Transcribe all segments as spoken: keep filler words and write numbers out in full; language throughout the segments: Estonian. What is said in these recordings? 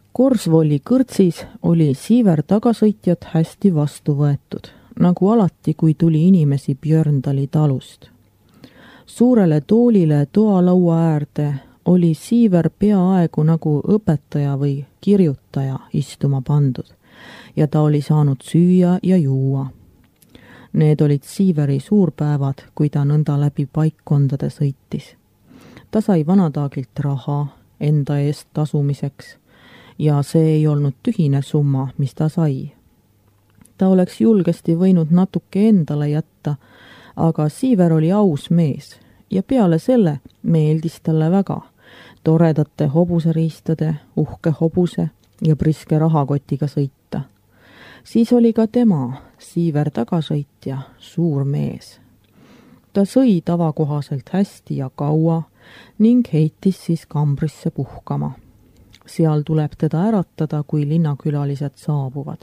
Korsvolli kõrtsis oli Siiver tagasõitjat hästi vastu võetud, nagu alati, kui tuli inimesi Björndali talust. Suurele toolile toalaua äärde oli Siiver peaaegu nagu õpetaja või kirjutaja istuma pandud ja ta oli saanud süüa ja juua. Need olid Siiveri suurpäevad, kui ta nõnda läbi paikkondade sõitis. Ta sai vanataagilt raha enda eest tasumiseks ja see ei olnud tühine summa, mis ta sai. Ta oleks julgesti võinud natuke endale jätta, aga Siiver oli aus mees ja peale selle meeldis talle väga toredate hobuseriistade, uhke hobuse ja priske rahakotiga sõita. Siis oli ka tema, Siiver tagasõitja, suur mees. Ta sõi tavakohaselt hästi ja kaua ning heitis siis kambrisse puhkama. Seal tuleb teda äratada, kui linnakülalised saabuvad.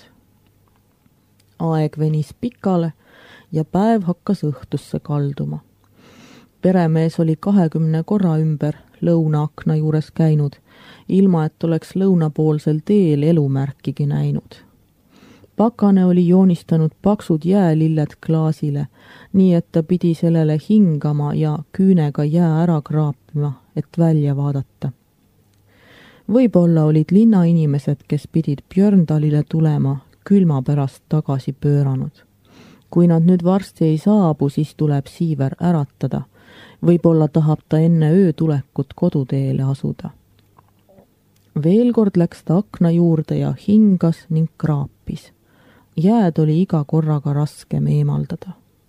Aeg venis pikale ja päev hakkas õhtusse kalduma. Peremees oli kahekümne korra ümber lõunaakna juures käinud, ilma et oleks lõunapoolsel teel elumärkigi näinud. Pakane oli joonistanud paksud jäälilled klaasile, nii et ta pidi sellele hingama ja küünega jää ära kraapima, et välja vaadata. Võib-olla olid linnainimesed, kes pidid Björndalile tulema, külma pärast tagasi pööranud. Kui nad nüüd varsti ei saabu, siis tuleb Siiver äratada. Võib-olla tahab ta enne öötulekut koduteele asuda. Veel kord läks ta akna juurde ja hingas ning kraapis. Jääd oli iga korraga raskem eemaldada.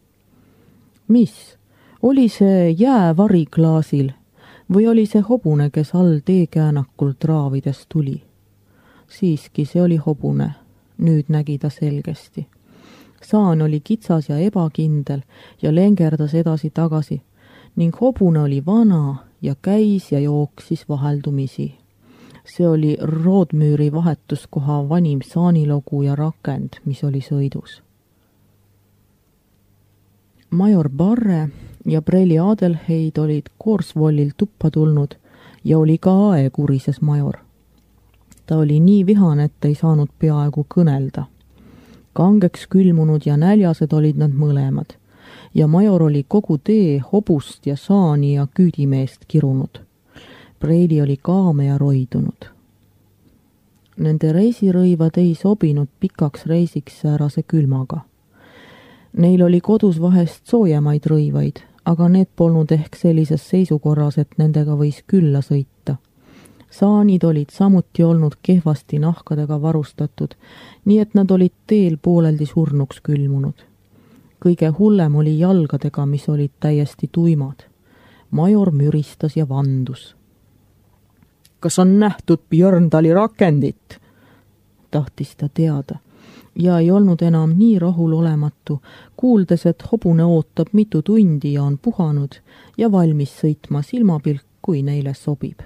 Mis? Oli see jäävari klaasil või oli see hobune, kes all teekäänakul traavides tuli? Siiski see oli hobune, nüüd nägi ta selgesti. Saan oli kitsas ja ebakindel ja lengerdas edasi-tagasi ning hobune oli vana ja käis ja jooksis vaheldumisi. See oli Roodmüüri vahetuskoha vanim saanilogu ja rakend, mis oli sõidus. Major Barre ja Preli Adelheid olid Korsvollil tuppa tulnud ja oli ka aeg urises major. Ta oli nii vihane, et ei saanud peaaegu kõnelda. Kangeks külmunud ja näljased olid nad mõlemad ja major oli kogu tee hobust ja saani ja küüdimeest kirunud. Preili oli kaame ja roidunud. Nende reisirõivad ei sobinud pikaks reisiks säärase külmaga. Neil oli kodus vahest soojemaid rõivaid, aga need polnud ehk sellises seisukorras, et nendega võis külla sõita. Saanid olid samuti olnud kehvasti nahkadega varustatud, nii et nad olid teel pooleldi surnuks külmunud. Kõige hullem oli jalgadega, mis olid täiesti tuimad. Major müristas ja vandus. Kas on nähtud Björndali rakendit? Tahtis ta teada ja ei olnud enam nii rahulolematu, kuuldes, et hobune ootab mitu tundi ja on puhanud ja valmis sõitma silmapilk, kui neile sobib.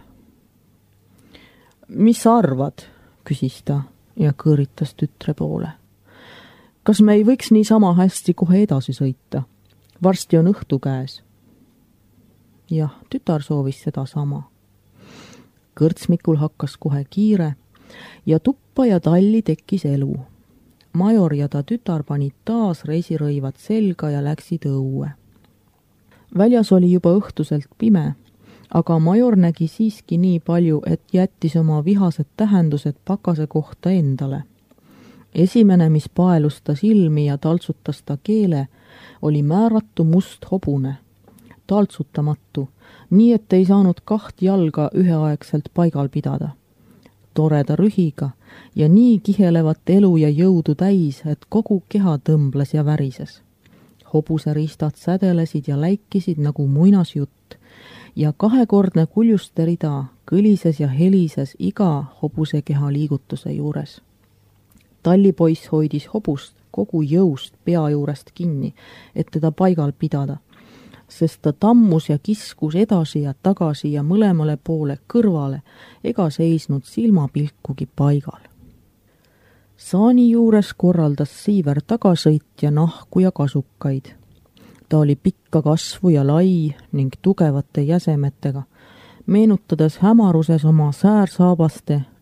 Mis sa arvad? Küsis ta ja kõõritas tütre poole. Kas me ei võiks nii sama hästi kohe edasi sõita? Varsti on õhtu käes. Jah, tütar soovis seda sama. Kõrtsmikul hakkas kohe kiire ja tuppa ja talli tekkis elu. Major ja ta tütar panid taas reisirõivad selga ja läksid õue. Väljas oli juba õhtuselt pime, aga major nägi siiski nii palju, et jättis oma vihased tähendused pakase kohta endale. Esimene, mis paelus ta silmi ja taltsutas ta keele, oli määratu must hobune. Taltsutamatu, nii et ei saanud kaht jalga üheaegselt paigal pidada. Toreda rühiga ja nii kihelevat elu ja jõudu täis, et kogu keha tõmbles ja värises. Hobuse ristad sädelesid ja läikisid nagu muinasjutt ja kahekordne kuljuste rida kõlises ja helises iga hobuse keha liigutuse juures. Tallipoiss hoidis hobust kogu jõust pea juurest kinni, et teda paigal pidada, sest ta tammus ja kiskus edasi ja tagasi ja mõlemale poole kõrvale ega seisnud silmapilkugi paigal. Saani juures korraldas Siiver tagasõitja nahku ja kasukaid. Ta oli pikka kasvu ja lai ning tugevate jäsemetega, meenutades hämaruses oma säärsabaste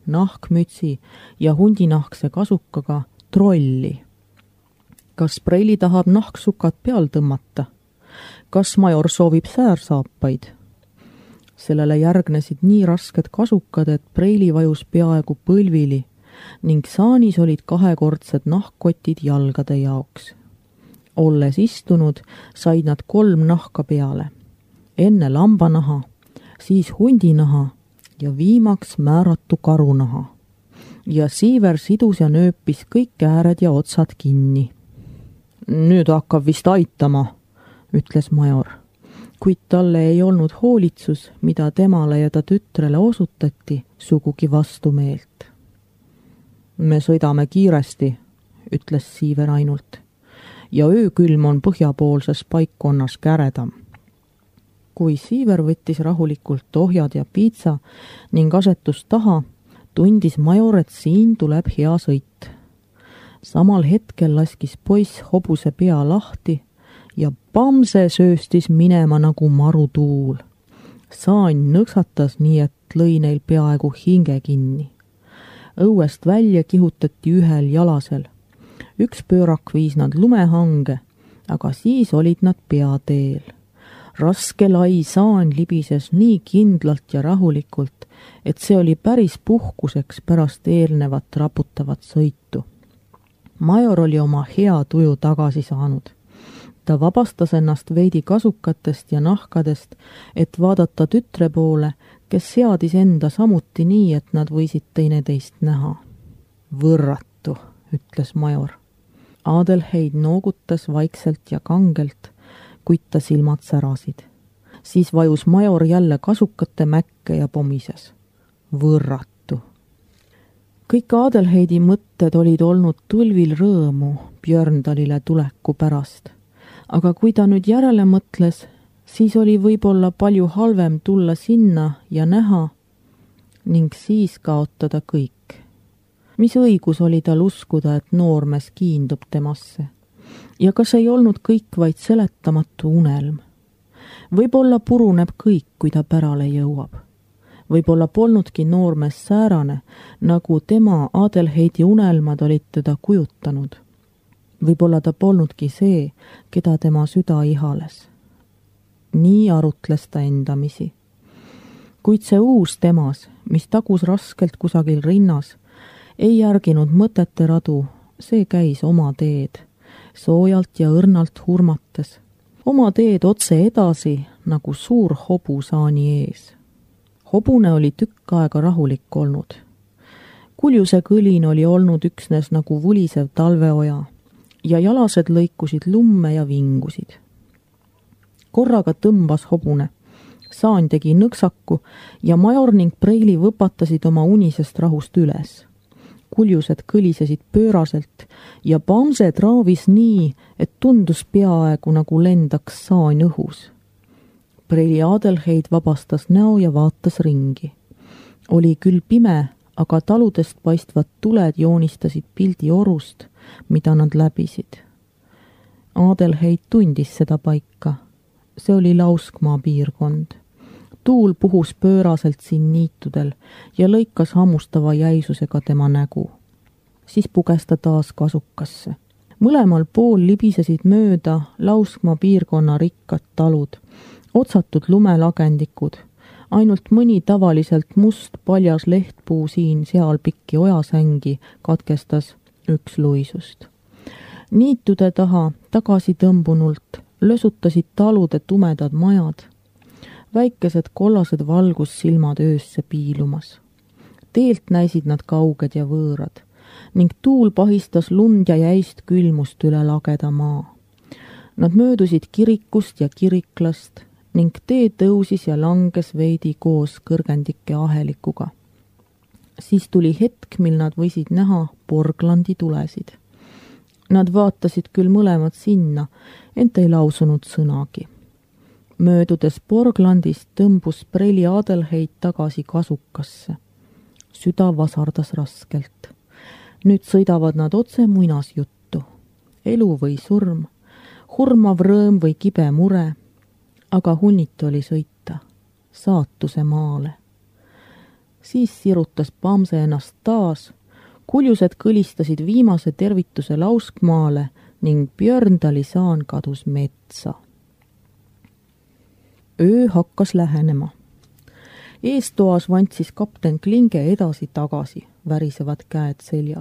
nahkmütsi ja hundinahkse kasukaga trolli. Kas Preili tahab nahksukad peal tõmmata? Kas major soovib säärsaapaid? Sellele järgnesid nii rasked kasukad, et Preili vajus peaaegu põlvili ning saanis olid kahekordsed nahkkotid jalgade jaoks. Olles istunud, said nad kolm nahka peale. Enne lambanaha, siis hundinaha ja viimaks määratu karunaha. Ja Siiver sidus ja nööpis kõik ääred ja otsad kinni. Nüüd hakkab vist aitama, ütles major, kuid talle ei olnud hoolitsus, mida temale ja ta tütrele osutati, sugugi vastumeelt. Me sõidame kiiresti, ütles Siiver ainult, ja öökülm on põhjapoolses paikkonnas käredam. Kui Siiver võttis rahulikult ohjad ja piitsa ning asetus taha, tundis major, et siin tuleb hea sõit. Samal hetkel laskis poiss hobuse pea lahti ja Pamse sööstis minema nagu marutuul. Saan nõksatas nii, et lõi neil peaaegu hinge kinni. Õuest välja kihutati ühel jalasel. Üks pöörak viis nad lumehange, aga siis olid nad peateel. Raske lai saan libises nii kindlalt ja rahulikult, et see oli päris puhkuseks pärast eelnevat raputavat sõitu. Major oli oma hea tuju tagasi saanud. Ta vabastas ennast veidi kasukatest ja nahkadest, et vaadata tütre poole, kes seadis enda samuti nii, et nad võisid teineteist näha. Võrratu, ütles major. Adelheid noogutas vaikselt ja kangelt, kuid ta silmad särasid. Siis vajus major jälle kasukate mäkke ja pomises. Võrratu. Kõik Adelheidi mõtted olid olnud tulvil rõõmu Björndalile tuleku pärast. Aga kui ta nüüd järele mõtles, siis oli võib-olla palju halvem tulla sinna ja näha ning siis kaotada kõik. Mis õigus oli tal uskuda, et noormees kiindub temasse? Ja kas ei olnud kõik vaid seletamatu unelm? Võib-olla puruneb kõik, kui ta pärale jõuab. Võib-olla polnudki noormees säärane, nagu tema Adelheidi unelmad olid teda kujutanud. Võib-olla ta polnudki see, keda tema süda ihales. Nii arutles ta endamisi. Kuid see uus temas, mis tagus raskelt kusagil rinnas, ei järginud mõtete radu, see käis oma teed, soojalt ja õrnalt hurmates, oma teed otse edasi, nagu suur hobu saani ees. Hobune oli tükk aega rahulik olnud. Kuljuse kõlin oli olnud üksnes nagu vulisev talveoja ja jalased lõikusid lumme ja vingusid. Korraga tõmbas hobune. Saan tegi nõksaku ja major ning Preili võpatasid oma unisest rahust üles. Kuljused kõlisesid pööraselt ja Pamse traavis nii, et tundus peaaegu nagu lendaks saan õhus. Preili Adelheid vabastas näo ja vaatas ringi. Oli küll pime, aga taludest paistvad tuled joonistasid pildi orust, mida nad läbisid. Adelheid tundis seda paika. See oli Lauskmaa piirkond. Tuul puhus pööraselt siin niitudel ja lõikas hammustava jäisusega tema nägu. Siis puges ta taas kasukasse. Mõlemal pool libisesid mööda Lauskmaa piirkonna rikkad talud, otsatud lumelagendikud, ainult mõni tavaliselt must paljas lehtpuu siin seal pikki ojasängi katkestas üks luisust. Niitude taha tagasi tõmbunult lösutasid talude tumedad majad, väikesed kollased valgussilmad öösse piilumas. Teelt näisid nad kauged ja võõrad ning tuul pahistas lund ja jäist külmust üle lageda maa. Nad möödusid kirikust ja kiriklast ning tee tõusis ja langes veidi koos kõrgendike ahelikuga. Siis tuli hetk, mil nad võisid näha Porglandi tulesid. Nad vaatasid küll mõlemad sinna, ent ei lausunud sõnagi. Möödudes Porglandist tõmbus Preili Adelheid tagasi kasukasse. Süda vasardas raskelt. Nüüd sõidavad nad otse muinasjuttu. Elu või surm, hurmav rõõm või kibe mure, aga hunnit oli sõita, saatuse maale. Siis sirutas Bamse ennast taas, kuljused kõlistasid viimase tervituse lauskmaale ning Björndali saan kadus metsa. Öö hakkas lähenema. Eestoas vantsis kapten Klinge edasi-tagasi, värisevad käed seljal.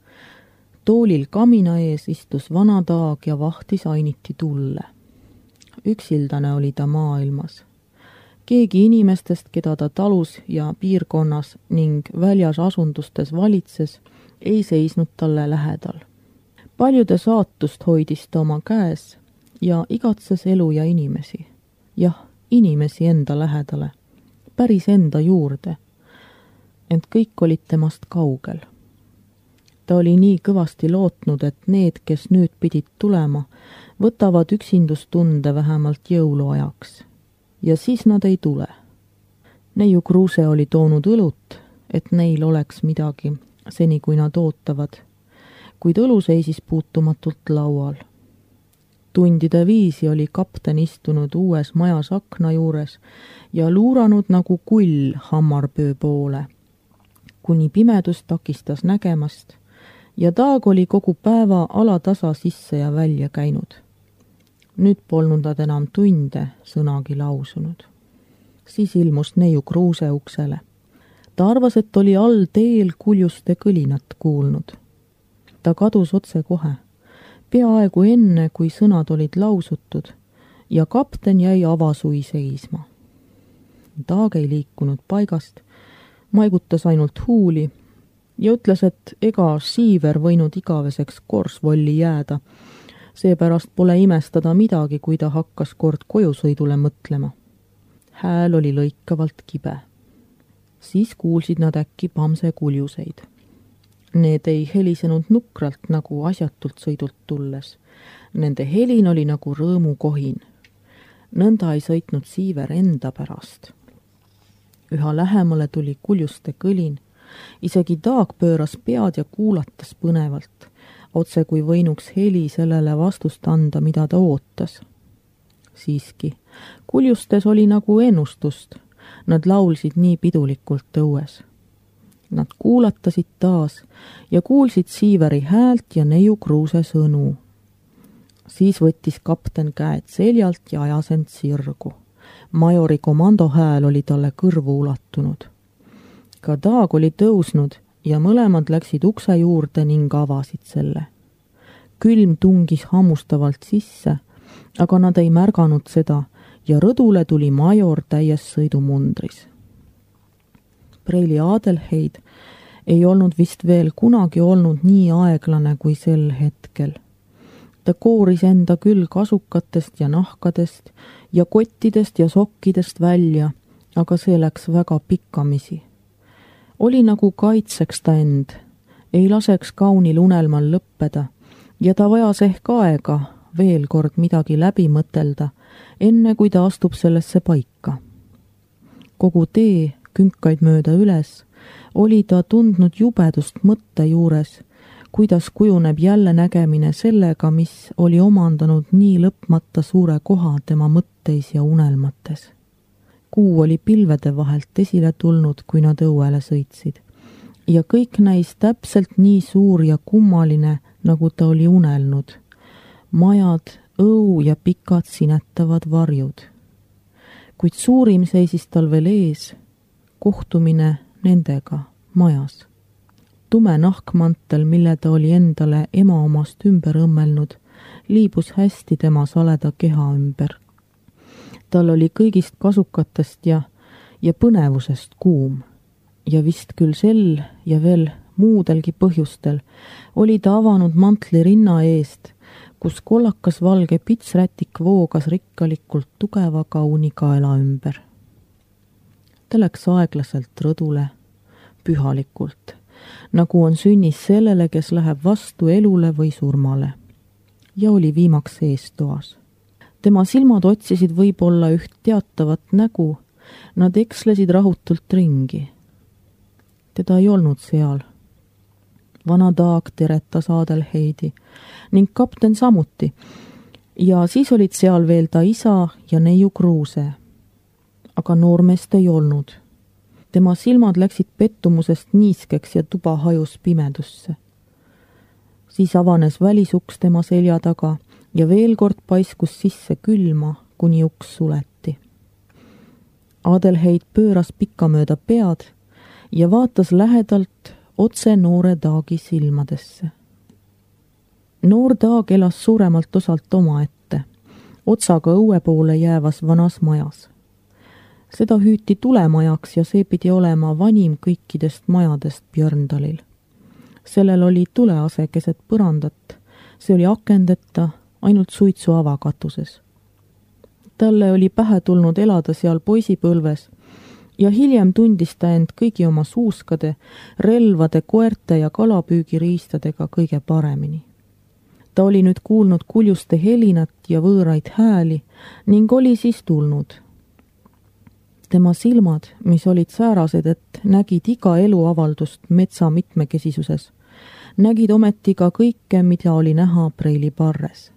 Toolil kamina ees istus vana Taag ja vahtis ainiti tulle. Üksildane oli ta maailmas. Keegi inimestest, keda ta talus ja piirkonnas ning väljas asundustes valitses, ei seisnud talle lähedal. Paljude saatust hoidis ta oma käes ja igatses elu ja inimesi. Jah, inimesi enda lähedale, päris enda juurde, ent kõik olid temast kaugel. Ta oli nii kõvasti lootnud, et need, kes nüüd pidid tulema, võtavad üksindustunde vähemalt jõuluajaks. Ja siis nad ei tule. Neiu Kruuse oli toonud õlut, et neil oleks midagi, seni kui nad ootavad, kuid õlu seisis puutumatult laual. Tundide viisi oli kapten istunud uues majas akna juures ja luuranud nagu kull hammarpöö poole, kuni pimedus takistas nägemast ja Taag oli kogu päeva alatasa sisse ja välja käinud. Nüüd polnud nad enam tunde sõnagi lausunud. Siis ilmus neiu Kruuse uksele. Ta arvas, et oli all teel kuljuste kõlinat kuulnud. Ta kadus otse kohe, peaaegu enne, kui sõnad olid lausutud, ja kapten jäi avasui seisma. Taag ei liikunud paigast, maigutas ainult huuli ja ütles, et ega Siiver võinud igaveseks korsvolli jääda, seepärast pole imestada midagi, kui ta hakkas kord kojusõidule mõtlema. Hääl oli lõikavalt kibe. Siis kuulsid nad äkki Bamse kuljuseid. Need ei helisenud nukralt nagu asjatult sõidult tulles. Nende helin oli nagu rõõmukohin. Nõnda ei sõitnud Siiver enda pärast. Üha lähemale tuli kuljuste kõlin. Isegi Taag pööras pead ja kuulatas põnevalt, otse kui võinuks heli sellele vastust anda, mida ta ootas. Siiski, kuljustes oli nagu ennustust. Nad laulsid nii pidulikult õues. Nad kuulatasid taas ja kuulsid Siiveri häält ja neiu Kruuse sõnu. Siis võttis kapten käed seljalt ja ajas end sirgu. Majori komando hääl oli talle kõrvu ulatunud. Ka Taag oli tõusnud ja mõlemad läksid ukse juurde ning avasid selle. Külm tungis hammustavalt sisse, aga nad ei märganud seda ja rõdule tuli major täies sõidumundris. Preili Adelheid ei olnud vist veel kunagi olnud nii aeglane kui sel hetkel. Ta kooris enda küll kasukatest ja nahkadest ja kottidest ja sokkidest välja, aga see läks väga pikkamisi. Oli nagu kaitseks ta end, ei laseks kaunil unelmal lõppeda ja ta vajas ehk aega veel kord midagi läbi mõtelda, enne kui ta astub sellesse paika. Kogu tee künkaid mööda üles oli ta tundnud jubedust mõtte juures, kuidas kujuneb jälle nägemine sellega, mis oli omandanud nii lõpmata suure koha tema mõtteis ja unelmates. Kuu oli pilvede vahelt esile tulnud, kui nad õuele sõitsid, ja kõik näis täpselt nii suur ja kummaline, nagu ta oli unelnud. Majad, õu ja pikad sinetavad varjud. Kuid suurim seisis tal veel ees, kohtumine nendega majas. Tume nahkmantel, mille ta oli endale ema omast ümber õmmelnud, liibus hästi tema saleda keha ümber. Tal oli kõigist kasukatest ja, ja põnevusest kuum. Ja vist küll sel ja veel muudelgi põhjustel oli ta avanud mantli rinna eest, kus kollakas valge pitsrätik voogas rikkalikult tugeva kauni kaela ümber. Ta läks aeglaselt rõdule, pühalikult, nagu on sünnis sellele, kes läheb vastu elule või surmale, ja oli viimaks eestoas. Tema silmad otsisid võib-olla üht teatavat nägu, nad ekslesid rahutult ringi. Teda ei olnud seal. Vana Taag teretas Adelheidi ning kapten samuti, ja siis olid seal veel ta isa ja neiu Kruuse. Aga noormeest ei olnud. tema silmad läksid pettumusest niiskeks ja tuba hajus pimedusse. Siis avanes välisuks tema selja taga ja veel kord paiskus sisse külma, kuni uks suleti. Adelheid pööras pikkamööda pead ja vaatas lähedalt otse noore Daagi silmadesse. Noor Daag elas suuremalt osalt omaette, otsaga õue poole jäävas vanas majas. Seda hüüti tulemajaks ja see pidi olema vanim kõikidest majadest Björndalil. Sellel oli tulease keset põrandat, see oli akendeta, ainult suitsu avakatuses. Talle oli pähe tulnud elada seal poisipõlves ja hiljem tundis ta end kõigi oma suuskade, relvade, koerte ja kalapüügiriistadega kõige paremini. Ta oli nüüd kuulnud kuljuste helinat ja võõraid hääli ning oli siis tulnud. Tema silmad, mis olid säärased, et nägid iga eluavaldust metsa mitmekesisuses, nägid ometi ka kõike, mida oli näha Preili Parres.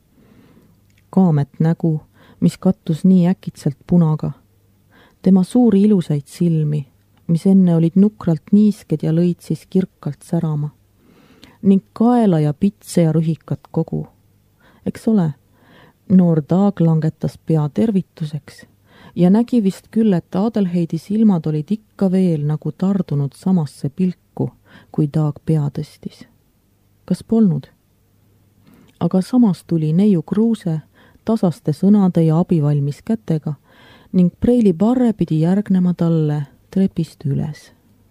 Kaamet nägu, mis kattus nii äkitselt punaga, tema suuri ilusaid silmi, mis enne olid nukralt niisked ja lõid siis kirkalt särama, ning kaela ja pitse ja rühikat kogu. Eks ole, noor Daag langetas pea tervituseks ja nägi vist küll, et Adelheidi silmad olid ikka veel nagu tardunud samasse pilku, kui Daag pea tõstis. Kas polnud? Aga samas tuli neiu Kruuse tasaste sõnade ja abivalmis kätega ning Preili Parre pidi järgnema talle trepist üles.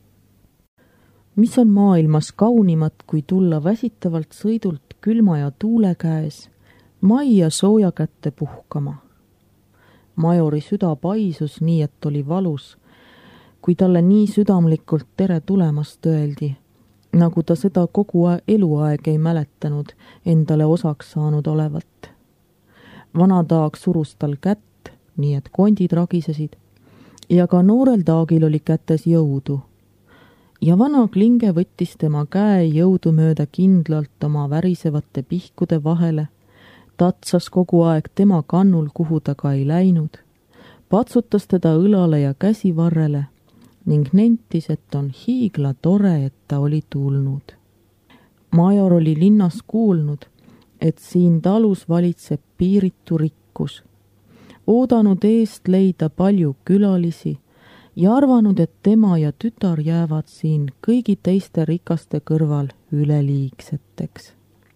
Mis on maailmas kaunimat, kui tulla väsitavalt sõidult külma ja tuule käes majja sooja kätte puhkama? Majori süda paisus nii, et oli valus, kui talle nii südamlikult tere tulemast öeldi, nagu ta seda kogu eluaeg ei mäletanud endale osaks saanud olevat. Vana Daag surus tal kätt, nii et kondid ragisesid, ja ka noorel Daagil oli kätes jõudu. Ja vana Klinge võttis tema käe jõudu mööda kindlalt oma värisevate pihkude vahele, tatsas kogu aeg tema kannul, kuhu ta ka ei läinud, patsutas teda õlale ja käsivarrele ning nentis, et on hiigla tore, et ta oli tulnud. Major oli linnas kuulnud, et siin talus valitseb piiritu rikkus, oodanud eest leida palju külalisi ja arvanud, et tema ja tütar jäävad siin kõigi teiste rikaste kõrval üleliigseteks.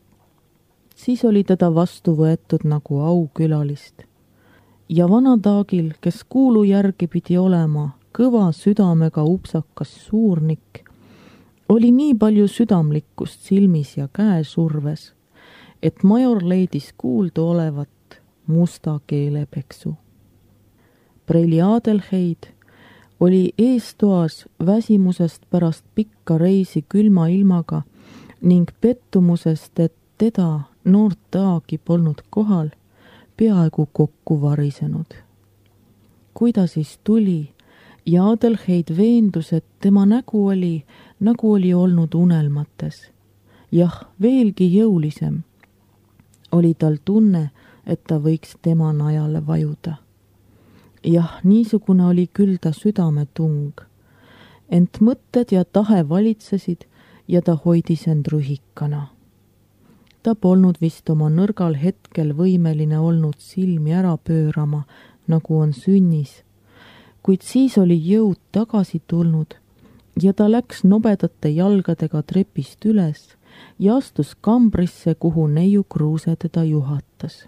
Siis oli teda vastu võetud nagu aukülalist. Ja vana Daagil, kes kuulu järgi pidi olema kõva südamega upsakas suurnik, oli nii palju südamlikkust silmis ja käesurves, et major leidis kuuldu olevat musta keelepeksu. Preili Adelheid oli eestoas väsimusest pärast pikka reisi külma ilmaga ning pettumusest, et teda, noort Daagi, polnud kohal, peaaegu kokku varisenud. Kui ta siis tuli ja Adelheid veendus, et tema nägu oli, nagu oli olnud unelmates. Jah, veelgi jõulisem. Oli tal tunne, et ta võiks tema najale vajuda. Jah, niisugune oli küll ta südametung, ent mõtted ja tahe valitsesid ja ta hoidis end rühikana. Ta polnud vist oma nõrgal hetkel võimeline olnud silmi ära pöörama, nagu on sünnis, kuid siis oli jõud tagasi tulnud ja ta läks nobedate jalgadega trepist üles ja astus kambrisse, kuhu neiu Kruuse teda juhatas.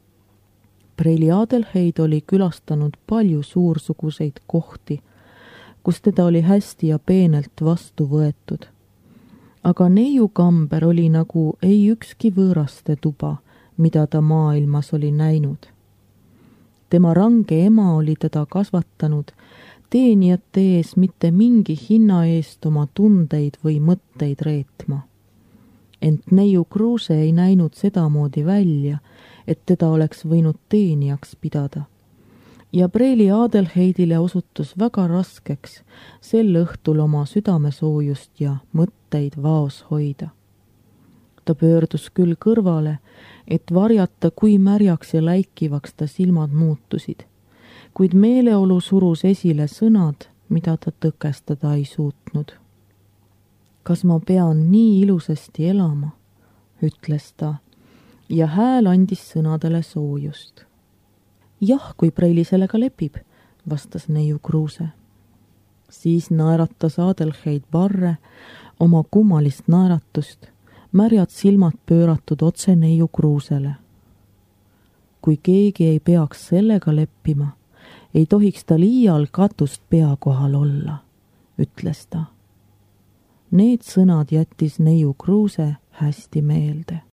Preili Adelheid oli külastanud palju suursuguseid kohti, kus teda oli hästi ja peenelt vastu võetud. Aga neiu kamber oli nagu ei ükski võõraste tuba, mida ta maailmas oli näinud. Tema range ema oli teda kasvatanud teenijate ees mitte mingi hinna eest oma tundeid või mõtteid reetma. Ent neiu Kruuse ei näinud sedamoodi välja, et teda oleks võinud teenijaks pidada. Ja Preili Adelheidile osutus väga raskeks sel õhtul oma südamesoojust ja mõtteid vaos hoida. Ta pöördus küll kõrvale, et varjata, kui märjaks ja läikivaks ta silmad muutusid, kuid meeleolu surus esile sõnad, mida ta tõkestada ei suutnud. Kas ma pean nii ilusasti elama, ütles ta ja hääl andis sõnadele soojust. Jah, kui Preili sellega lepib, vastas neiu Kruuse. Siis naeratas Adelheid Barre oma kummalist naeratust, märjad silmad pööratud otse neiu Kruusele. Kui keegi ei peaks sellega leppima, ei tohiks ta liial katust pea kohal olla, ütles ta. Need sõnad jättis neiu Kruuse hästi meelde.